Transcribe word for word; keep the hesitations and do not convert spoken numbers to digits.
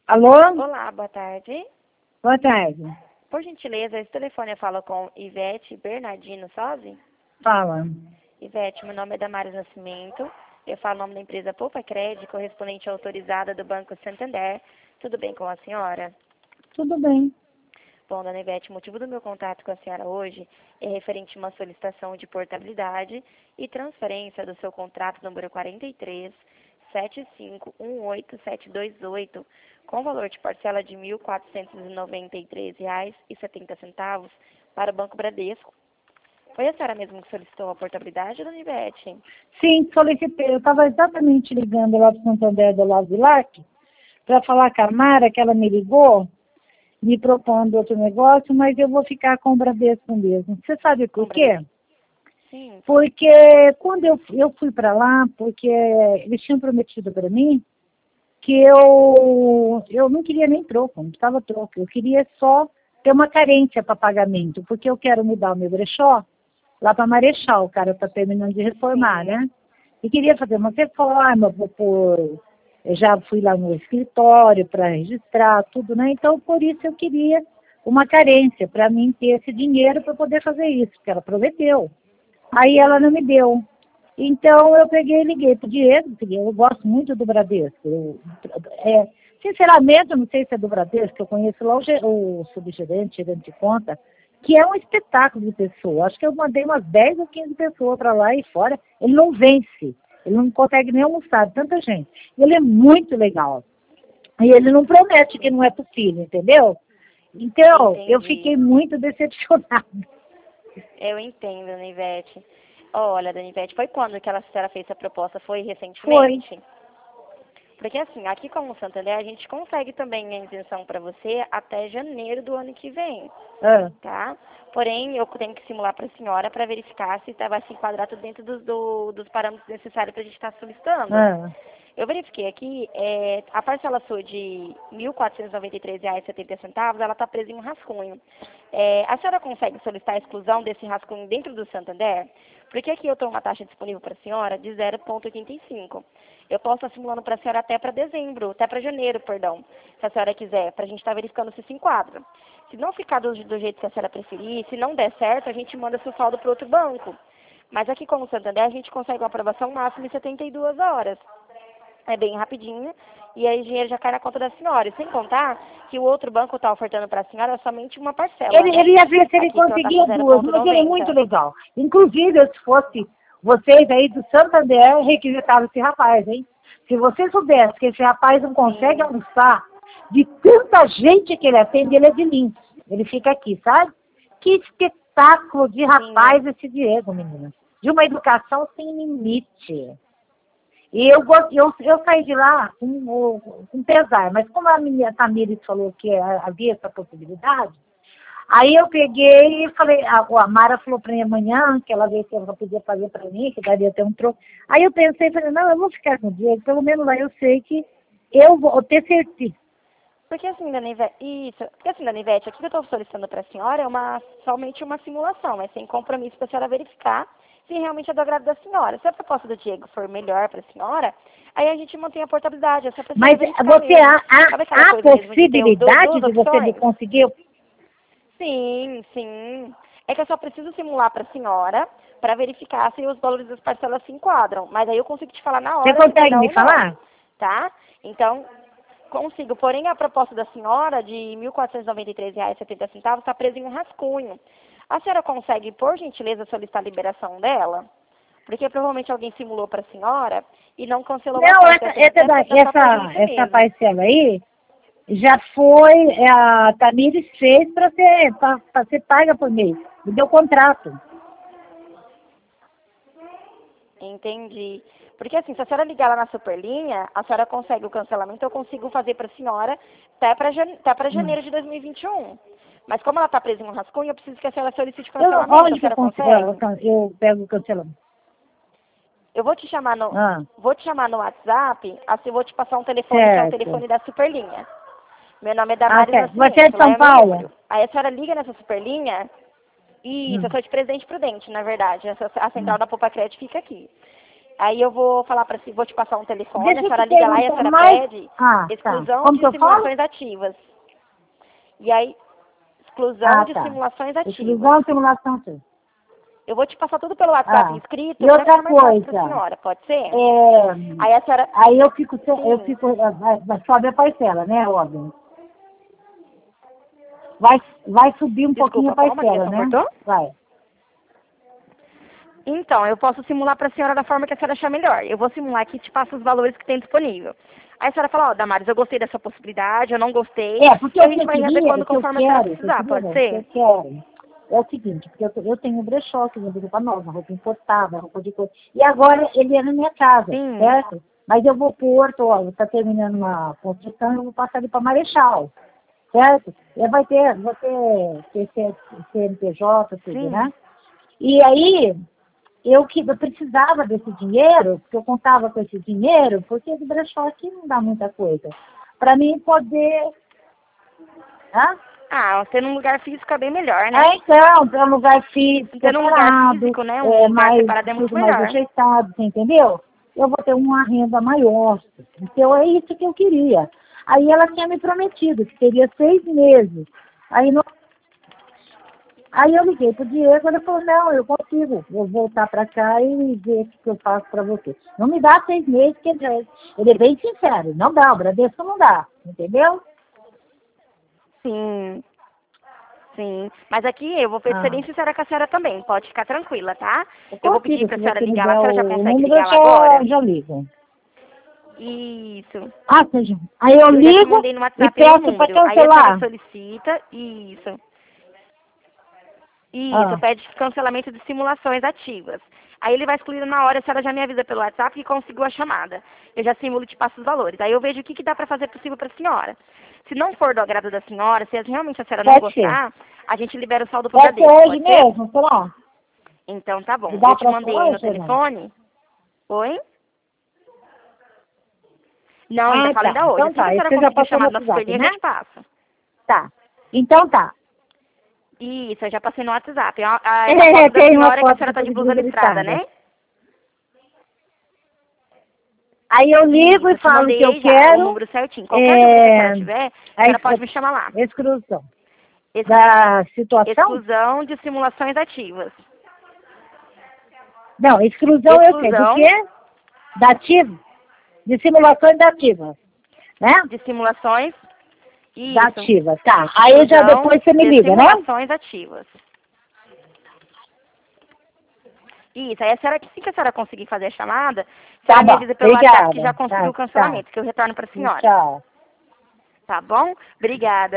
Alô? Olá, boa tarde. Boa tarde. Por gentileza, esse telefone eu falo com Ivete Bernardino Sozzi? Fala. Ivete, meu nome é Damares Nascimento. Eu falo o nome da empresa Poupa Crédito, correspondente autorizada do Banco Santander. Tudo bem com a senhora? Tudo bem. Bom, dona Ivete, o motivo do meu contato com a senhora hoje é referente a uma solicitação de portabilidade e transferência do seu contrato número quarenta e três, sete cinco um oito sete dois oito, com valor de parcela de mil quatrocentos e noventa e três reais e setenta centavos para o Banco Bradesco. Foi a senhora mesmo que solicitou a portabilidade, dona Ivete? Sim, solicitei. Eu estava exatamente ligando lá para o Santander do Lazilac para falar com a Mara, que ela me ligou, me propondo outro negócio, mas eu vou ficar com o Bradesco mesmo. Você sabe por Com quê? Sim. Porque quando eu, eu fui para lá, porque eles tinham prometido para mim que eu, eu não queria nem troco, não precisava troco. Eu queria só ter uma carência para pagamento, porque eu quero mudar o meu brechó lá para Marechal, o cara está terminando de reformar, Sim. né? E queria fazer uma reforma, vou pôr, eu já fui lá no escritório para registrar tudo, né? Então, por isso eu queria uma carência, para mim ter esse dinheiro para poder fazer isso, porque ela prometeu. Aí ela não me deu. Então eu peguei e liguei para o Diego, porque eu gosto muito do Bradesco. Eu, é, sinceramente, eu não sei se é do Bradesco, eu conheço lá o, ge- o subgerente, gerente de conta, que é um espetáculo de pessoa. Acho que eu mandei umas dez ou quinze pessoas para lá e fora. Ele não vence, ele não consegue nem almoçar, tanta gente. Ele é muito legal. E ele não promete que não é pro filho, entendeu? Então, eu Entendi. fiquei muito decepcionada. Eu entendo, dona Ivete. Olha, dona Ivete, foi quando que ela, a senhora fez essa proposta? Foi Foi. recentemente? Porque assim, aqui como Santander, a gente consegue também a isenção para você até janeiro do ano que vem, Ah, tá? Porém, eu tenho que simular para a senhora para verificar se tá, vai se enquadrar tudo dentro dos, do, dos parâmetros necessários para a gente estar solicitando. ah. Eu verifiquei aqui, é, a parcela sua de mil quatrocentos e noventa e três reais e setenta centavos, ela está presa em um rascunho. É, a senhora consegue solicitar a exclusão desse rascunho dentro do Santander? Porque aqui eu tenho uma taxa disponível para a senhora de zero vírgula oitenta e cinco. Eu posso estar simulando para a senhora até para dezembro, até para janeiro, perdão, se a senhora quiser, para a gente estar verificando se se enquadra. Se não ficar do, do jeito que a senhora preferir, se não der certo, a gente manda seu saldo para outro banco. Mas aqui como Santander, a gente consegue uma aprovação máxima em setenta e duas horas. É bem rapidinho, e aí o dinheiro já cai na conta da senhora. E sem contar que o outro banco está ofertando para a senhora somente uma parcela, Ele, né? ele ia ver se ele Aqui, que é uma taxa conseguia de duas, mas ele é muito zero vírgula noventa. legal. Inclusive, se fosse vocês aí do Santander, requisitavam esse rapaz, hein? Se você soubesse que esse rapaz não consegue Sim, almoçar, de tanta gente que ele atende, ele é de Lins. Ele fica aqui, sabe? Que espetáculo de sim, rapaz esse Diego, menina. De uma educação sem limite. E eu, gosto- eu, eu saí de lá com, o- com pesar, mas como a minha Tamires falou que havia essa possibilidade, aí eu peguei e falei, a, a Mara falou para mim amanhã, que ela veio que ela podia fazer para mim, que daria até um troco. Aí eu pensei, falei, não, eu vou ficar com o Diego, pelo menos lá eu sei que eu vou ter certeza. Porque assim, dona Ivete, isso, porque assim, dona Ivete, aqui que eu estou solicitando para a senhora é uma, somente uma simulação, é sem compromisso para a senhora verificar se realmente é do agrado da senhora. Se a proposta do Diego for melhor para a senhora, aí a gente mantém a portabilidade, é só para a senhora Mas verificar você mesmo. há, há, Sabe aquela há coisa mesmo de ter o do- possibilidade duas de você de opções? conseguir. Sim, sim. É que eu só preciso simular para a senhora para verificar se os valores das parcelas se enquadram. Mas aí eu consigo te falar na Você hora se vai consegue dar me ou não, falar? tá? Então, consigo. Porém, a proposta da senhora de mil quatrocentos e noventa e três reais e setenta centavos está presa em um rascunho. A senhora consegue, por gentileza, solicitar a liberação dela? Porque provavelmente alguém simulou para a senhora e não cancelou a Não, conta. essa, Deve ser essa, dessa, da- dessa essa, pendência essa mesmo. parcela aí já foi, é, a Tamires fez para ser, pra ser paga por mês. Me deu contrato. Entendi. Porque assim, se a senhora ligar lá na Superlinha, a senhora consegue o cancelamento, eu consigo fazer para a senhora até para até para Hum. janeiro de dois mil e vinte e um. Mas como ela está presa em um rascunho, eu preciso que a senhora solicite Eu, cancelamento. A onde que eu, senhora consigo, eu, consegue? eu pego o cancelamento? Eu vou te chamar no, Ah, vou te chamar no WhatsApp, assim eu vou te passar um telefone que é o certo. telefone da Superlinha. Meu nome é Ah, Damares certo. Você é Nascimento, de lá São é meu Paulo? número. Aí a senhora liga nessa Superlinha, e isso, eu Hum, sou de Presidente Prudente, na verdade. Essa, a central hum. da Poupa Crédito fica aqui. Aí eu vou falar para si, vou te passar um telefone, Deixa a eu senhora te liga lá e a perguntar senhora mais... pede Ah, tá. exclusão Como de que eu falo? simulações ativas. E aí, exclusão Ah, de tá. simulações ativas. Exclusão, simulação, sim. Eu vou te passar tudo pelo WhatsApp Ah. escrito, E para outra ficar mais fácil para a coisa, senhora, pode ser? é... Aí a senhora... aí eu fico, eu Sim. fico, vai, vai, sobe a parcela, né, óbvio. Vai, vai subir um pouquinho Desculpa, a como a parcela, ligação né? cortou? Vai. Então, eu posso simular para a senhora da forma que a senhora achar melhor. Eu vou simular aqui e te passo os valores que tem disponível. Aí a senhora fala, ó, Damares, eu gostei dessa possibilidade, eu não gostei. É, porque E a o que gente eu vai queria, readequando o que eu conforme a senhora quero, o que eu precisar, queria, pode não, o que ser? eu quero é o seguinte, porque eu, eu tenho um brechó que vende roupa nova, roupa importada, roupa de coisa. E agora ele é na minha casa, Sim. certo? Mas eu vou pôr, tô, tá terminando uma construção, eu vou passar ele para Marechal, certo? E vai ter, vai ter C N P J, tudo, Sim. né? E aí, eu que eu precisava desse dinheiro, porque eu contava com esse dinheiro, porque esse brechó aqui não dá muita coisa. Para mim poder... Hã? Ah, você num lugar físico é bem melhor, né? É, então, ter um lugar físico, Ter um lugar separado, físico, né? Um é, lugar mais, separado é muito tudo mais melhor. ajeitado, você entendeu? Eu vou ter uma renda maior. Então, é isso que eu queria. Aí ela tinha me prometido que teria seis meses. Aí, no... Aí eu liguei pro Diego, ele falou, não, eu consigo, vou voltar para cá e ver o que eu faço para você. Não me dá seis meses, porque ele é, ele é bem sincero, não dá, o Bradesco não dá, entendeu? Sim. Sim, mas aqui eu vou ser Ah. bem sincera com a senhora também, pode ficar tranquila, tá? Eu Eu vou consigo, pedir pra se senhora você me ligar lá, a der senhora já o consegue número, eu ligar lá já, agora? já ligo. Isso. Ah, seja. Aí eu Eu já te ligo mandei no e WhatsApp aí o peço para número. Aí a senhora cancelar. solicita, isso. Isso, Ah, pede cancelamento de simulações ativas. Aí ele vai excluir na hora, a senhora já me avisa pelo WhatsApp que conseguiu a chamada. Eu já simulo e te passo os valores. Aí eu vejo o que, que dá para fazer possível para a senhora. Se não for do agrado da senhora, se realmente a senhora não pode ser. gostar, a gente libera o saldo pro Pode ser Bradesco, hoje pode ser? mesmo, será? Então tá bom. E dá Eu te para ser mandei aí no hoje ou não? telefone. Oi? Não, ainda Ah, fala tá. ainda hoje. Então Assim que a tá. Isso senhora você já conseguir passou no chamada na WhatsApp, superlinha, eu né? já te passo. Tá. Então tá. Isso, eu já passei no WhatsApp. A, a, essa É, foto da tem uma senhora é que a foto senhora tá que de eu blusa blusa listrada, listrada. né? Aí eu ligo Isso, e eu te falo mandei que eu aí já o quero. número certinho. Qualquer dúvida que a É, senhora tiver, a a senhora pode ex- me chamar lá. exclusão. Ex- Da situação? exclusão de simulações ativas. Não, exclusão eu sei. Do Exclusão quê? Da ativa? De simulações da ativa. Né? de simulações. Da Isso. ativa, tá. Aí já Exclusão depois você me de liga, né? simulações ativas. Isso, aí a senhora, assim que a senhora conseguir fazer a chamada, a Tá senhora me bom, avisa pelo WhatsApp que já obrigada. conseguiu Tá, o tá. cancelamento, que eu retorno para a senhora. Tchau. Tá bom? Obrigada.